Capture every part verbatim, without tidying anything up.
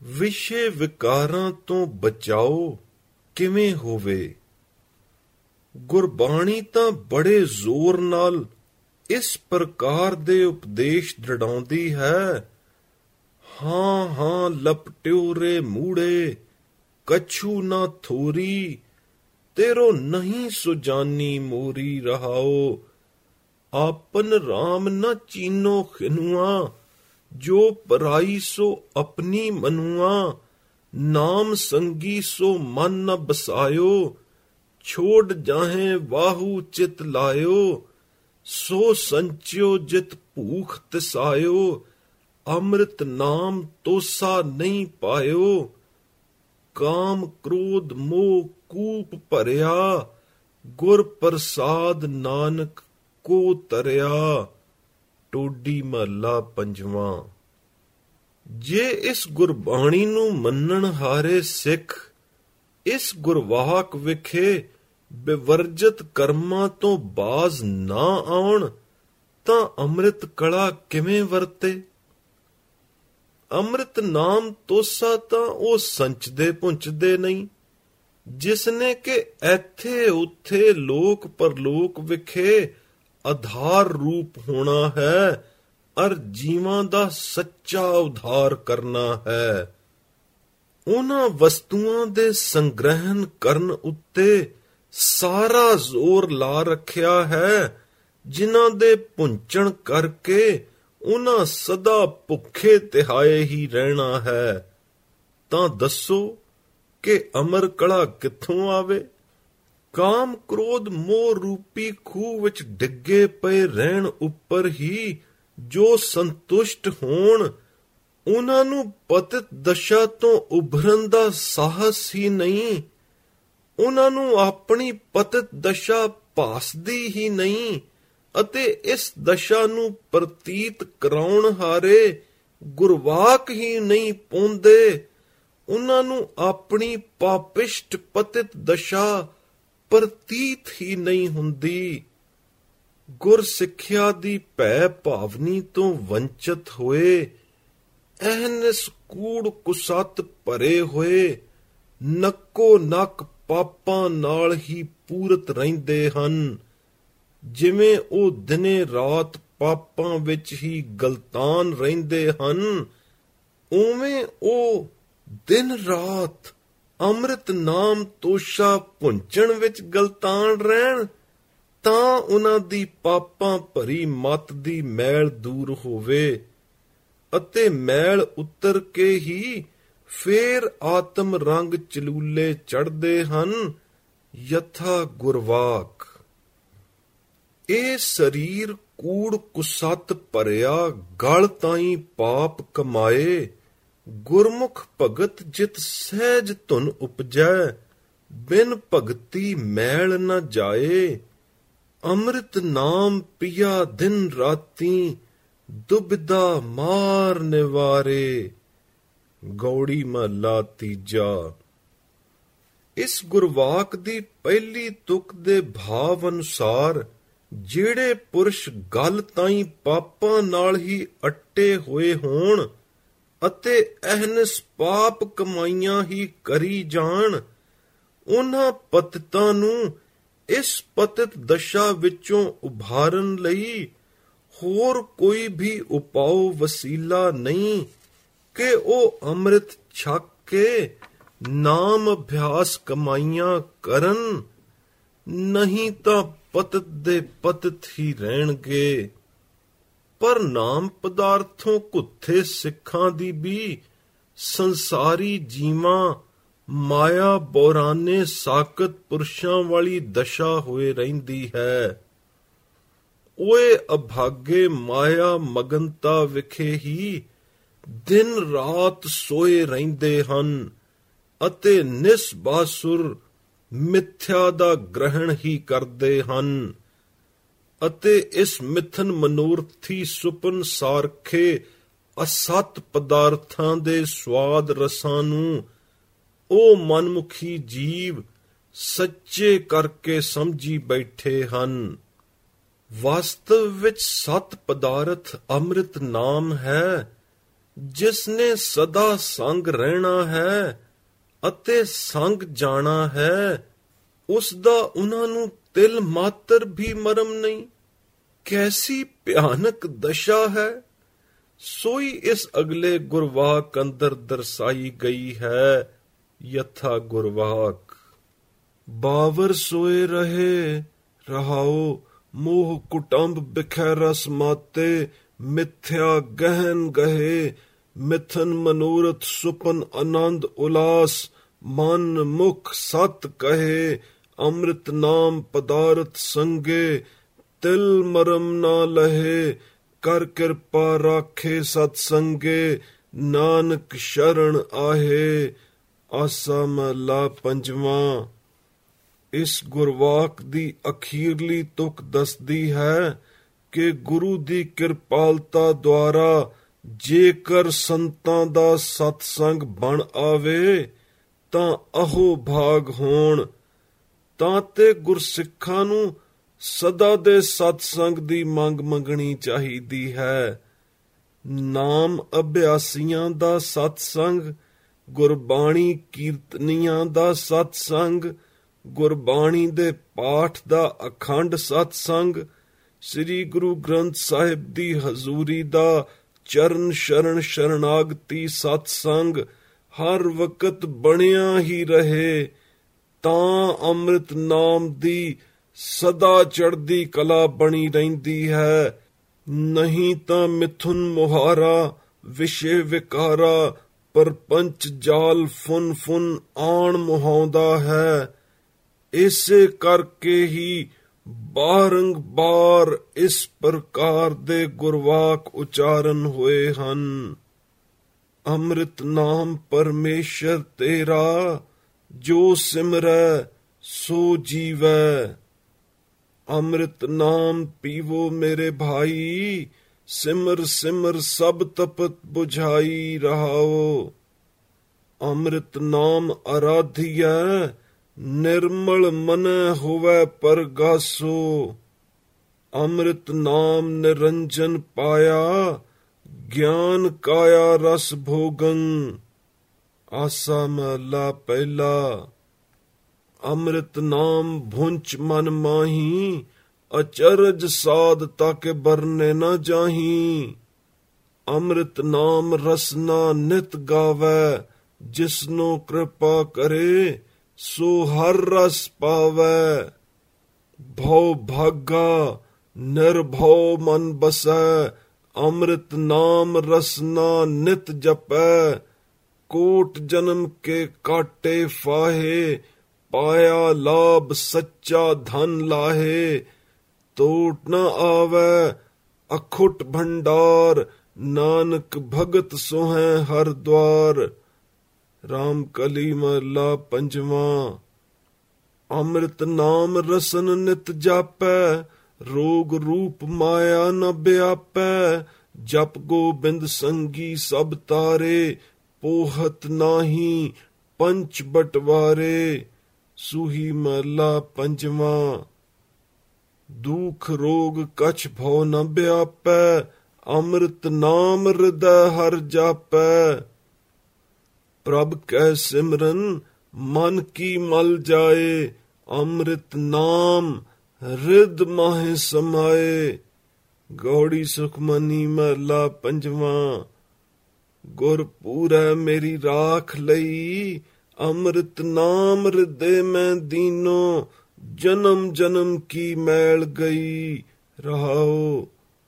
ਵਿਸ਼ੇ ਵਿਕਾਰਾਂ ਤੋਂ ਬਚਾਓ ਕਿਵੇਂ ਹੋਵੇ। ਗੁਰਬਾਣੀ ਤਾਂ ਬੜੇ ਜ਼ੋਰ ਨਾਲ ਇਸ ਪ੍ਰਕਾਰ ਦੇ ਉਪਦੇਸ਼ ਦ੍ਰਿੜਾਉਂਦੀ ਹੈ। ਹਾਂ ਹਾਂ ਲਪਟਿਓ ਰੇ ਮੂੜੇ, ਕਛੂ ਨਾ ਥੋਰੀ, ਤੇਰੋ ਨਹੀਂ ਸੁਜਾਨੀ ਮੋਰੀ ਰਹਾਓ। ਆਪਨ ਰਾਮ ਨ ਚੀਨੋ ਖਿਨੁਆ, ਜੋ ਪਰਾਈ ਸੋ ਆਪਣੀ ਮਨੁਆ। ਨਾਮ ਸੰਗੀ ਸੋ ਮਨ ਨ ਬਸਾਇਓ, ਛੋੜ ਜਾਹੇ ਵਾਹੂ ਚਿਤ ਲਾਇਓ। ਸੋ ਸੰਚਿਓ ਜਿਤ ਭੂਖ ਤਿਸਾਇਓ, ਅੰਮ੍ਰਿਤ ਨਾਮ ਤੋਸਾ ਨਹੀਂ ਪਾਇਓ। ਕਾਮ ਕ੍ਰੋਧ ਮੋਹ ਕੂਪ ਭਰਿਆ, ਗੁਰ ਪ੍ਰਸਾਦ ਨਾਨਕ ਕੋ ਤਰਿਆ। ਟੋਡੀ ਮਹੱਲਾ ਪੰਜਵਾਂ। ਜੇ ਇਸ ਗੁਰਬਾਣੀ ਨੂੰ ਮੰਨਣ ਹਾਰੇ ਸਿੱਖ ਇਸ ਗੁਰਵਾਕ ਵਿਖੇ ਬਿਵਰਜਿਤ ਕਰਮਾਂ ਤੋਂ ਬਾਜ਼ ਨਾ ਆਉਣ ਤਾਂ ਅੰਮ੍ਰਿਤ ਕਲਾ ਕਿਵੇਂ ਵਰਤੇ। ਅੰਮ੍ਰਿਤ ਨਾਮ ਤੋਸਾ ਤਾਂ ਉਹ ਸੰਚਦੇ ਪੁੰਚਦੇ ਨਹੀਂ, ਜਿਸਨੇ ਕਿ ਇੱਥੇ ਉੱਥੇ ਲੋਕ ਪਰਲੋਕ ਵਿਖੇ ਆਧਾਰ ਰੂਪ ਹੋਣਾ ਹੈ ਅਰ ਜੀਵਾਂ ਦਾ ਸੱਚਾ ਉਧਾਰ ਕਰਨਾ ਹੈ। ਉਹਨਾਂ ਵਸਤੂਆਂ ਦੇ ਸੰਗ੍ਰਹਿਣ ਕਰਨ ਉੱਤੇ ਸਾਰਾ ਜ਼ੋਰ ਲਾ ਰੱਖਿਆ ਹੈ, ਜਿਨ੍ਹਾਂ ਦੇ ਪੁੰਚਣ ਕਰਕੇ ਉਹਨਾਂ ਸਦਾ ਭੁੱਖੇ ਤਿਹਾਏ ਹੀ ਰਹਿਣਾ ਹੈ। ਤਾਂ ਦੱਸੋ ਕਿ ਅਮਰ ਕਲਾ ਕਿੱਥੋਂ ਆਵੇ। ਕਾਮ ਕ੍ਰੋਧ ਮੋਹ ਰੂਪੀ ਖੂਹ ਵਿੱਚ ਡਿੱਗੇ ਪਏ ਰਹਿਣ ਉੱਪਰ ਹੀ ਜੋ ਸੰਤੁਸ਼ਟ ਹੋਣ, ਉਹਨਾਂ ਨੂੰ ਪਤਿਤ ਦਸ਼ਾ ਤੋਂ ਉਭਰਨ ਦਾ ਸਾਹਸ ਹੀ ਨਹੀਂ। ਉਹਨਾਂ ਨੂੰ ਆਪਣੀ ਪਤਿਤ ਦਸ਼ਾ ਭਾਸਦੀ ਹੀ ਨਹੀਂ ਅਤੇ ਇਸ ਦਸ਼ਾ ਨੂੰ ਪ੍ਰਤੀਤ ਕਰਾਉਣ ਹਾਰੇ ਗੁਰਵਾਕ ਹੀ ਨਹੀਂ ਪਾਉਂਦੇ। ਉਹਨਾਂ ਨੂੰ ਆਪਣੀ ਪਾਪਿਸ਼ਟ ਪਤਿਤ ਦਸ਼ਾ ਪ੍ਰਤੀਤ ਹੀ ਨਹੀਂ ਹੁੰਦੀ। ਗੁਰ ਸਿੱਖਿਆ ਦੀ ਭੈ ਭਾਵਨੀ ਤੋਂ ਵੰਚਿਤ ਹੋਏ, ਅਹਨਿਸ ਕੂੜ ਕੁਸੱਤ ਭਰੇ ਹੋਏ, ਨੱਕੋ ਨੱਕ ਪਾਪਾਂ ਨਾਲ ਹੀ ਪੂਰਤ ਰਹਿੰਦੇ ਹਨ। ਜਿਵੇਂ ਉਹ ਦਿਨੇ ਰਾਤ ਪਾਪਾਂ ਵਿੱਚ ਹੀ ਗਲਤਾਨ ਰਹਿੰਦੇ ਹਨ, ਉਵੇਂ ਉਹ ਦਿਨ ਰਾਤ ਅੰਮ੍ਰਿਤ ਨਾਮ ਤੋਸ਼ਾ ਪੁੰਚਣ ਵਿੱਚ ਗਲਤਾਨ ਰਹਿਣ, ਤਾਂ ਉਹਨਾਂ ਦੀ ਪਾਪਾਂ ਭਰੀ ਮੱਤ ਦੀ ਮੈਲ ਦੂਰ ਹੋਵੇ ਅਤੇ ਮੈਲ ਉਤਰ ਕੇ ਹੀ ਫੇਰ ਆਤਮ ਰੰਗ ਚਲੂਲੇ ਚੜ੍ਹਦੇ ਹਨ, ਯਥਾ ਗੁਰਵਾਕ। ਇਹ ਸਰੀਰ ਕੂੜ ਕੁਸੱਤ ਭਰਿਆ ਗਲ ਤਾਈਂ ਪਾਪ ਕਮਾਏ। ਗੁਰਮੁਖ ਭਗਤ ਜਿਤ ਸਹਿਜ ਧੁਨ ਉਪਜੈ, ਬਿਨ ਭਗਤੀ ਮੈਲ ਨ ਜਾਏ। ਅੰਮ੍ਰਿਤ ਨਾਮ ਪੀਆ ਦਿਨ ਰਾਤੀ, ਦੁਬਿਧਾ ਮਾਰ ਨਿਵਾਰੇ। ਗੌੜੀ ਮਹੱਲਾ ਤੀਜਾ। ਇਸ ਗੁਰਵਾਕ ਦੀ ਪਹਿਲੀ ਤੁਕ ਦੇ ਭਾਵ ਅਨੁਸਾਰ ਜਿਹੜੇ ਪੁਰਸ਼ ਗਲ ਤਾਈਂ ਪਾਪਾਂ ਨਾਲ ਹੀ ਅੱਟੇ ਹੋਏ ਹੋਣ ਅਤੇ ਅਹਨਿਸ ਪਾਪ ਕਮਾਈਆਂ ਹੀ ਕਰੀ ਜਾਣ, ਉਹਨਾਂ ਪਤਿਤਾਂ ਨੂੰ ਇਸ ਪਤਿਤ ਦਸ਼ਾ ਵਿੱਚੋਂ ਉਭਾਰਨ ਲਈ ਹੋਰ ਕੋਈ ਵੀ ਉਪਾਅ ਵਸੀਲਾ ਨਹੀਂ ਕਿ ਉਹ ਅੰਮ੍ਰਿਤ ਛਕ ਕੇ ਨਾਮ ਅਭਿਆਸ ਕਮਾਈਆਂ ਕਰਨ, ਨਹੀਂ ਤਾਂ ਪਤਿਤ ਦੇ ਪਤਿਤ ਹੀ ਰਹਿਣਗੇ। ਪਰ ਨਾਮ ਪਦਾਰਥੋਂ ਘੁੱਥੇ ਸਿੱਖਾਂ ਦੀ ਵੀ ਸੰਸਾਰੀ ਜੀਵਾਂ ਮਾਇਆ ਬੋਰਾਨੇ ਸਾਕਤ ਪੁਰਸ਼ਾਂ ਵਾਲੀ ਦਸ਼ਾ ਹੋਏ ਰਹਿੰਦੀ ਹੈ। ਓਏ ਅਭਾਗੇ ਮਾਇਆ ਮਗਨਤਾ ਵਿਖੇ ਹੀ ਦਿਨ ਰਾਤ ਸੋਏ ਰਹਿੰਦੇ ਹਨ ਅਤੇ ਨਿਸਬਾਸੁਰ ਮਿਥਿਆ ਦਾ ਗ੍ਰਹਿਣ ਹੀ ਕਰਦੇ ਹਨ ਅਤੇ ਇਸ ਮਿਥਨ ਮਨੋਰਥੀ ਸੁਪਨ ਸਾਰਖੇ ਅਸਤ ਪਦਾਰਥਾਂ ਦੇ ਸਵਾਦ ਰਸਾਂ ਨੂੰ ਉਹ ਮਨਮੁਖੀ ਜੀਵ ਸੱਚੇ ਕਰਕੇ ਸਮਝੀ ਬੈਠੇ ਹਨ। ਵਾਸਤਵ ਵਿੱਚ ਸਤ ਪਦਾਰਥ ਅੰਮ੍ਰਿਤ ਨਾਮ ਹੈ ਜਿਸ ਨੇ ਸਦਾ ਸੰਗ ਰਹਿਣਾ ਹੈ ਅਤੇ ਸੰਗ ਜਾਣਾ ਹੈ, ਉਸ ਦਾ ਉਹਨਾਂ ਨੂੰ ਤਿਲ ਮਾਤਰ ਵੀ ਮਰਮ ਨਹੀਂ। ਕੈਸੀ ਭਿਆਨਕ ਦਸ਼ਾ ਹੈ, ਸੋਈ ਇਸ ਅਗਲੇ ਗੁਰਵਾਕ ਅੰਦਰ ਦਰਸਾਈ ਗਈ ਹੈ। ਯਥਾ ਗੁਰਵਾਕ ਬਾਵਰ ਸੋਏ ਰਹੇ ਰਹਾਓ, ਮੋਹ ਕੁਟੰਬ ਬਿਖੈ ਰਸ ਮਾਤੇ, ਮਿਥਿਆ ਗਹਿਨ ਗਹੇ, ਮਿਥਨ ਮਨੋਰਥ ਸੁਪਨ ਆਨੰਦ ਉਲਾਸ, ਮਨ ਮੁਖ ਸਤ ਕਹੇ, ਅੰਮ੍ਰਿਤ ਨਾਮ ਪਦਾਰਥ ਸੰਗੇ, ਤਿਲ ਮਰਮ ਨਾ ਲਹੇ, ਕਰ ਕਿਰਪਾ ਰਾਖੇ ਸਤ ਸੰਗੇ, ਨਾਨਕ ਸ਼ਰਨ ਆਹੇ। ਆਸਾ ਮਹਲਾ ਪੰਜਵਾਂ। ਇਸ ਗੁਰਵਾਕ ਦੀ ਅਖੀਰਲੀ ਤੁਕ ਦੱਸਦੀ ਹੈ ਕਿ ਗੁਰੂ ਦੀ ਕਿਰਪਾਲਤਾ ਦੁਆਰਾ ਜੇਕਰ ਸੰਤਾਂ ਦਾ ਸਤਸੰਗ ਬਣ ਆਵੇ ਤਾਂ ਅਹੋ ਭਾਗ ਹੋਣ, ਤਾਂ ਤੇ ਗੁਰਸਿੱਖਾਂ ਨੂੰ ਸਦਾ ਦੇ ਸਤਸੰਗ ਦੀ ਮੰਗ ਮੰਗਣੀ ਚਾਹੀਦੀ ਹੈ। ਨਾਮ ਅਭਿਆਸੀਆਂ ਦਾ ਸਤਸੰਗ, ਗੁਰਬਾਣੀ ਕੀਰਤਨੀਆਂ ਦਾ ਸਤਸੰਗ, ਗੁਰਬਾਣੀ ਦੇ ਪਾਠ ਦਾ ਅਖੰਡ ਸਤਸੰਗ, ਸ੍ਰੀ ਗੁਰੂ ਗ੍ਰੰਥ ਸਾਹਿਬ ਦੀ ਹਜ਼ੂਰੀ ਦਾ ਚਰਨ ਸ਼ਰਨ ਸ਼ਰਨਾਗਤੀ ਸਤਸੰਗ ਹਰ ਵਕਤ ਬਣਿਆ ਹੀ ਰਹੇ, ਤਾਂ ਅੰਮ੍ਰਿਤ ਨਾਮ ਦੀ ਸਦਾ ਚੜ੍ਹਦੀ ਕਲਾ ਬਣੀ ਰਹਿੰਦੀ ਹੈ। ਨਹੀਂ ਤਾਂ ਮਿਥੁਨ ਮੁਹਾਰਾ, ਵਿਸ਼ੇ ਵਿਕਾਰਾ, ਪਰਪੰਚ ਜਾਲ ਫੁਨ ਫੁਨ ਆਣ ਮੁਹਾਉਂਦਾ ਹੈ। ਇਸੇ ਕਰਕੇ ਹੀ ਬਾਰੰਬਾਰ ਇਸ ਪ੍ਰਕਾਰ ਦੇ ਗੁਰਵਾਕ ਉਚਾਰਨ ਹੋਏ ਹਨ। ਅੰਮ੍ਰਿਤ ਨਾਮ ਪਰਮੇਸ਼ਰ ਤੇਰਾ, ਜੋ ਸਿਮਰੈ ਸੋ ਜੀਵੈ। ਅੰਮ੍ਰਿਤ ਨਾਮ ਪੀਵੋ ਮੇਰੇ ਭਾਈ, ਸਿਮਰ ਸਿਮਰ ਸਭ ਤਪਤ ਬੁਝਾਈ ਰਹਾਓ। ਅੰਮ੍ਰਿਤ ਨਾਮ ਆਰਾਧਿਐ, ਨਿਰਮਲ ਮਨੈ ਹੋਵੈ ਪਰਗਾਸੋ। ਅੰਮ੍ਰਿਤ ਨਾਮ ਨਿਰੰਜਨ ਪਾਇਆ, ਗਿਆਨ ਕਾਇਆ ਰਸ ਭੋਗੰ। ਆਸਾ ਮਹਲਾ ਪਹਿਲਾ। ਅੰਮ੍ਰਿਤ ਨਾਮ ਭੁੰਚ ਮਨ ਮਾਹੀ, ਅਚਰਜ ਸਾਧ ਤਾਕੇ ਬਰਨੇ ਨਾ ਜਾਹੀ। ਅੰਮ੍ਰਿਤ ਨਾਮ ਰਸਨਾ ਨਿਤ ਗਾਵੈ, ਜਿਸਨੋ ਕਿਰਪਾ ਕਰੇ ਸੋ ਹਰ ਰਸ ਪਾਵੈ। ਭਉ ਭਾਗਾ ਨਿਰਭਉ ਮਨ ਬਸੈ, ਅੰਮ੍ਰਿਤ ਨਾਮ ਰਸਨਾ ਨਿਤ ਜਪੈ। ਕੋਟ ਜਨਮ ਕੇ ਕਾਟੇ ਫਾਹੇ, ਪਾਇਆ ਲਾਭ ਸੱਚਾ ਧਨ ਲਾਹੇ। ਤੋਟ ਨ ਆਵੈ ਅਖੁੱਟ ਭੰਡਾਰ, ਨਾਨਕ ਭਗਤ ਸੋਹੈ ਹਰ ਦਵਾਰ। ਰਾਮ ਕਲੀ ਮਹਲਾ ਪੰਜਵਾਂ। ਅੰਮ੍ਰਿਤ ਨਾਮ ਰਸਨ ਨਿਤ ਜਾਪੈ, ਰੋਗ ਰੂਪ ਮਾਇਆ ਨ ਵਿਆਪੈ। ਜਪ ਗੋਬਿੰਦ ਸੰਗੀ ਸਭ ਤਾਰੇ, ਪੋਹਤ ਨਾਹੀ ਪੰਚ ਬਟਵਾਰੇ। ਸੂਹੀ ਮਹਲਾ ਪੰਜਵਾਂ। ਦੁਖ ਰੋਗ ਕਛ ਭਉ ਨ ਵਿਆਪੈ, ਅੰਮ੍ਰਿਤ ਨਾਮ ਹਿਰਦੈ ਹਰ ਜਾਪੈ। ਪ੍ਰਭ ਕੈ ਸਿਮਰਨ ਮਨ ਕੀ ਮਲ ਜਾਏ, ਅੰਮ੍ਰਿਤ ਨਾਮ ਹਿਰਦ ਮਾਹਿ ਸਮਾਏ। ਗੌੜੀ ਸੁਖਮਨੀ ਮਹਲਾ ਪੰਜਵਾਂ। ਗੁਰ ਪੂਰੈ ਮੇਰੀ ਰਾਖ ਲਈ, ਅੰਮ੍ਰਿਤ ਨਾਮ ਹਿਰਦੇ ਮੈਂ ਦੀਨੋ। ਜਨਮ ਜਨਮ ਕੀ ਮੈਲ ਗਈ ਰਹਾਓ।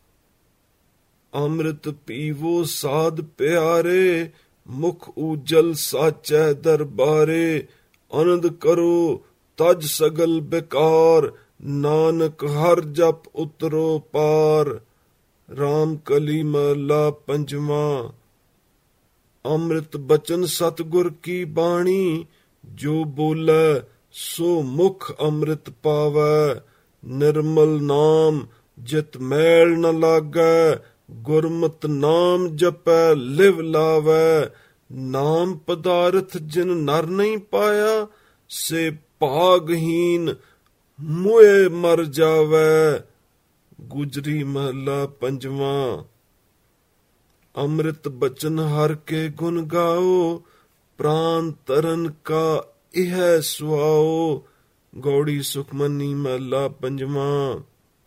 ਅੰਮ੍ਰਿਤ ਪੀਵੋ ਸਾਧ ਪਿਆਰੇ, ਮੁਖ ਉਜਲ ਸਾਚੈ ਦਰਬਾਰੇ। ਆਨੰਦ ਕਰੋ ਤਜ ਸਗਲ ਬੇਕਾਰ, ਨਾਨਕ ਹਰ ਜਪ ਉਤਰੋ ਪਾਰ। ਰਾਮ ਕਲੀ ਮਹਲਾ ਪੰਜਵਾਂ। ਅੰਮ੍ਰਿਤ ਬਚਨ ਸਤਿਗੁਰ ਕੀ ਬਾਣੀ, ਜੋ ਬੋਲੇ ਸੋ ਮੁਖ ਅੰਮ੍ਰਿਤ ਪਾਵੈ। ਨਿਰਮਲ ਨਾਮ ਜਿਤ ਮੈਲ ਨ ਲਾਗੈ, ਗੁਰਮਤਿ ਨਾਮ ਜਪੈ ਲਿਵ ਲਾਵੈ। ਨਾਮ ਪਦਾਰਥ ਜਿਨ ਨਰ ਨਹੀਂ ਪਾਇਆ, ਸੇ ਭਾਗਹੀਨ ਮੁਏ ਮਰ ਜਾਵੈ। ਗੁਜਰੀ ਮਹਲਾ ਪੰਜਵਾਂ। ਅੰਮ੍ਰਿਤ ਬਚਨ ਹਰ ਕੇ ਗੁਣ ਗਾਓ, ਪ੍ਰਾਨ ਤਰਨ ਕਾ ਇਹ ਸੁਆਓ। ਗੌੜੀ ਸੁਖਮਨੀ ਮਹਲਾ ਪੰਜਵਾਂ।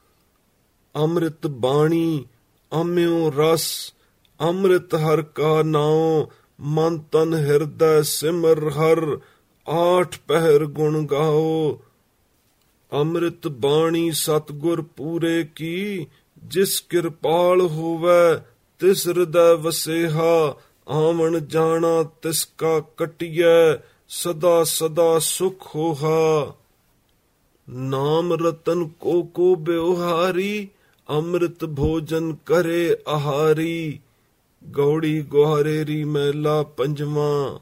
ਅੰਮ੍ਰਿਤ ਬਾਣੀ ਅੰਮ੍ਰਿਉ ਰਸ, ਅੰਮ੍ਰਿਤ ਹਰ ਕਾ ਨਾਉ। ਮਨ ਤਨ ਹਿਰਦੈ ਸਿਮਰ ਹਰ, ਆਠ ਪਹਿਰ ਗੁਣ ਗਾਓ। ਅੰਮ੍ਰਿਤ ਬਾਣੀ ਸਤਿਗੁਰ ਪੂਰੇ ਕੀ, ਜਿਸ ਕਿਰਪਾਲ ਹੋਵੈ ਤਿਸ ਹਿਰਦੈ ਵਸੇਹਾ। ਆਵਣ ਜਾਣਾ ਤਿਸ ਕਾ ਕਟਿਐ, ਸਦਾ ਸਦਾ ਸੁਖ ਹੋਹਾ। ਨਾਮ ਰਤਨ ਕੋ ਕੋ ਬਿਵਹਾਰੀ, ਅੰਮ੍ਰਿਤ ਭੋਜਨ ਕਰੇ ਆਹਾਰੀ। ਗੌੜੀ ਗੁਹਾਰੇਰੀ ਮਹਲਾ ਪੰਜਵਾਂ।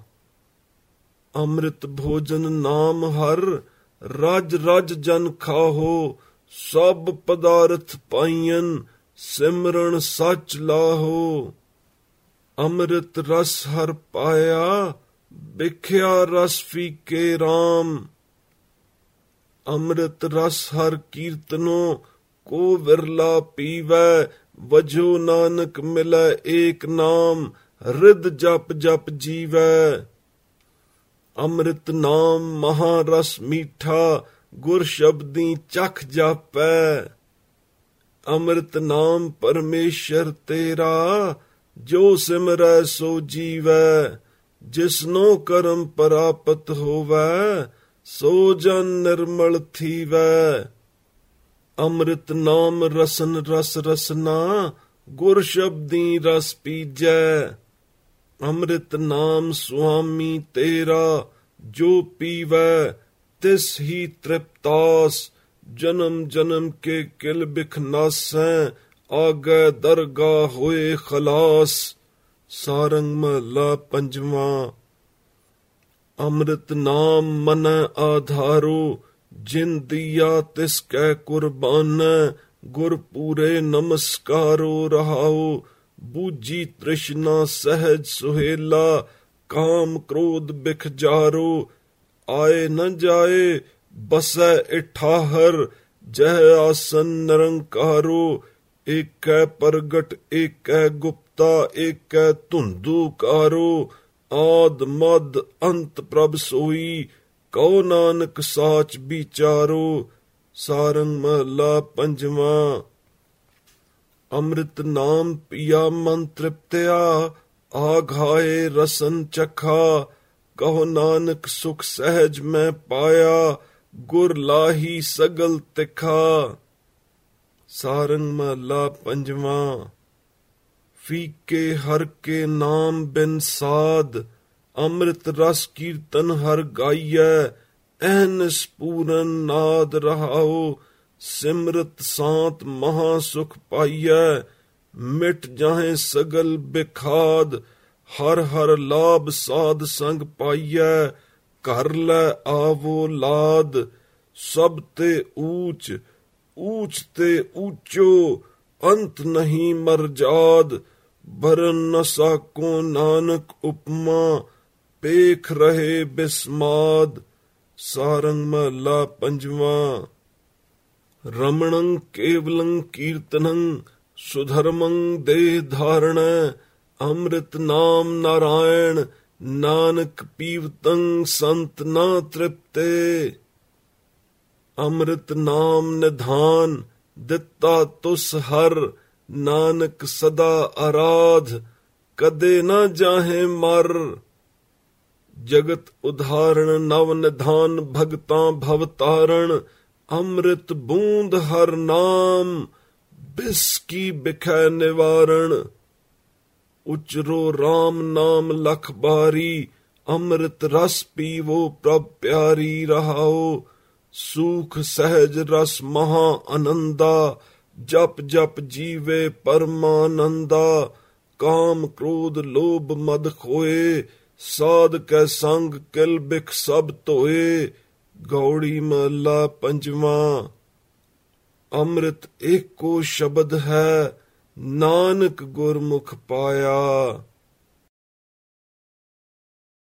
ਅੰਮ੍ਰਿਤ ਭੋਜਨ ਨਾਮ ਹਰ, ਰਜ ਰਜ ਜਨ ਖਾਹੋ। ਸਭ ਪਦਾਰਥ ਪਾਈਨ, ਸਿਮਰਨ ਸਚ ਲਾਹੋ। ਅੰਮ੍ਰਿਤ ਰਸ ਹਰ ਪਾਇਆ, ਬਿਖਿਆ ਰਸ ਫੀਕੇ ਰਾਮ। ਅੰਮ੍ਰਿਤ ਰਸ ਹਰ ਕੀਰਤਨੋ, ਕੋ ਵਿਰਲਾ ਪੀਵੈ। ਵਜੋ ਨਾਨਕ ਮਿਲੈ ਏਕ ਨਾਮ, ਰਿਦ ਜਪ ਜਪ ਜੀਵੈ। ਅੰਮ੍ਰਿਤ ਨਾਮ ਮਹਾ ਰਸ ਮੀਠਾ, ਗੁਰ ਸ਼ਬਦੀ ਚਖ ਜਾਪੈ। ਅੰਮ੍ਰਿਤ ਨਾਮ ਪਰਮੇਸ਼ਰ ਤੇਰਾ, ਜੋ ਸਿਮਰੈ ਸੋ ਜੀਵੈ। ਜਿਸਨੋ ਕਰਮ ਪ੍ਰਾਪਤ ਹੋਵੈ, ਸੋ ਜਨ ਨਿਰਮਲ ਥੀਵੈ। ਅੰਮ੍ਰਿਤ ਨਾਮ ਰਸਨ ਰਸ ਰਸਨਾ, ਗੁਰ ਸ਼ਬਦੀ ਰਸ ਪੀਜੈ। ਅੰਮ੍ਰਿਤ ਨਾਮ ਸੁਆਮੀ ਤੇਰਾ, ਜੋ ਪੀਵੈ ਤਿਸ ਹੀ ਤ੍ਰਿਪਤਾਸ। ਜਨਮ ਜਨਮ ਕੇ ਕਿਲ ਬਿਖ ਨਾਸੈ, ਆਗੈ ਦਰਗਾਹ ਹੋਏ ਖਲਾਸ। ਸਾਰੰਗ ਮਹਲਾ ਪੰਜਵਾਂ। ਅੰਮ੍ਰਿਤ ਨਾਮ ਮਨੈ ਆਧਾਰੋ, ਜਿਨ ਦੀਆ ਤਿਸ ਕੈ ਕੁਰਬਾਨੈ। ਗੁਰ ਪੂਰੇ ਨਮਸਕਾਰੋ ਰਹਾਓ, ਬੂਝੀ ਤ੍ਰਿਸ਼ਨਾ ਸਹਿਜ ਸੁਹੇਲਾ। ਕਾਮ ਕ੍ਰੋਧ ਬਿਖ ਜਾਰੋ, ਆਏ ਨ ਜਾਏ ਬਸੈ ਇਠਾਹਰ। ਜਹ ਆਸਨ ਨਿਰੰਕਾਰੋ, ਏਕੈ ਪ੍ਰਗਟ ਏਕੈ ਗੁਪਤਾ। ਏਕੈ ਧੁੰਦੂਕਾਰੋ, ਆਦ ਮਦ ਅੰਤ ਪ੍ਰਭ ਸੋਈ। ਕਉ ਨਾਨਕ ਸਾਚ ਵਿਚਾਰੋ। ਸਾਰੰਗ ਮਹਲਾ ਪੰਜਵਾਂ। ਅੰਮ੍ਰਿਤ ਨਾਮ ਪੀਆ ਮਨ ਤ੍ਰਿਪਤਿਆ, ਆਘਾਏ ਰਸਨ ਚਖਾ। ਕਹੋ ਨਾਨਕ ਸੁਖ ਸਹਿਜ ਮੈਂ ਪਾਇਆ, ਗੁਰ ਲਾਹੀ ਸਗਲ ਤਿਖਾ। ਸਾਰੰਗ ਮਹਲਾ ਪੰਜਵਾਂ। ਫੀਕੇ ਹਰ ਕੇ ਨਾਮ ਬਿਨ ਸਾਧ, ਅੰਮ੍ਰਿਤ ਰਸ ਕੀਰਤਨ ਹਰ ਗਾਈਐ। ਅਹਨਿਸ ਪੂਰਨ ਨਾਦ ਰਹਾਓ, ਸਿਮਰਤ ਸਾਤ ਮਹਾ ਸੁਖ ਪਾਈਐ। ਮਿਟ ਜਾਹੇ ਸਗਲ ਬਿਖਾਦ, ਹਰ ਹਰ ਲਾਭ ਸਾਧ ਸੰਗ ਪਾਈਐ। ਘਰ ਲੈ ਆਵੋ ਲਾਦ, ਸਭ ਤੇ ਊਚ ਊਚ ਤੇ ਊਚੋ। ਅੰਤ ਨਹੀਂ ਮਰਜਾਦ, ਬਰਨ ਨ ਸਾਕੋ ਨਾਨਕ ਉਪਮਾ। ਪੇਖ ਰਹੇ ਬਿਸਮਾਦ। ਸਾਰੰਗ ਮਹਲਾ ਪੰਜਵਾਂ। ਰਮਣੰ ਕੇਵਲੰ ਕੀਰਤਨੰ, ਸੁਧਰਮੰ ਦੇਹ ਧਾਰਣੈ। ਅੰਮ੍ਰਿਤ ਨਾਮ ਨਾਰਾਇਣ, ਨਾਨਕ ਪੀਵਤੰ ਸੰਤ ਨਾ ਤ੍ਰਿਪਤੇ। ਅੰਮ੍ਰਿਤ ਨਾਮ ਨਿਧਾਨ, ਦਿੱਤਾ ਤੁਸ ਹਰ। ਨਾਨਕ ਸਦਾ ਆਰਾਧ, ਕਦੇ ਨਾ ਜਾਹੇ ਮਰ। ਜਗਤ ਉਧਾਰਣ ਨਵ ਨਿਧਾਨ, ਭਗਤਾਂ ਭਵ ਤਾਰਣ। ਅੰਮ੍ਰਿਤ ਬੂੰਦ ਹਰ ਨਾਮ, ਬਿਸ ਕੀ ਬਿਖੈ ਨਿਵਾਰਣ। ਉਚਰੋ ਰਾਮ ਨਾਮ ਲਖ ਬਾਰੀ, ਅੰਮ੍ਰਿਤ ਰਸ ਪੀਵੋ ਪ੍ਰਭ ਪਿਆਰੀ ਰਹਾਓ। ਸੂਖ ਸਹਿਜ ਰਸ ਮਹਾ ਆਨੰਦਾ, ਜਪ ਜਪ ਜੀਵੇ ਪਰਮਾਨੰਦਾ। ਕਾਮ ਕ੍ਰੋਧ ਲੋਭ ਮਦ ਖੋਏ, ਸਾਧ ਕੈ ਸੰਗ ਕਿਲ ਬਿਖ ਸਭ ਧੋਏ। ਗੌੜੀ ਮਹਲਾ ਪੰਜਵਾਂ। ਅੰਮ੍ਰਿਤ ਏਕੋ ਸ਼ਬਦ ਹੈ, ਨਾਨਕ ਗੁਰਮੁਖ ਪਾਇਆ।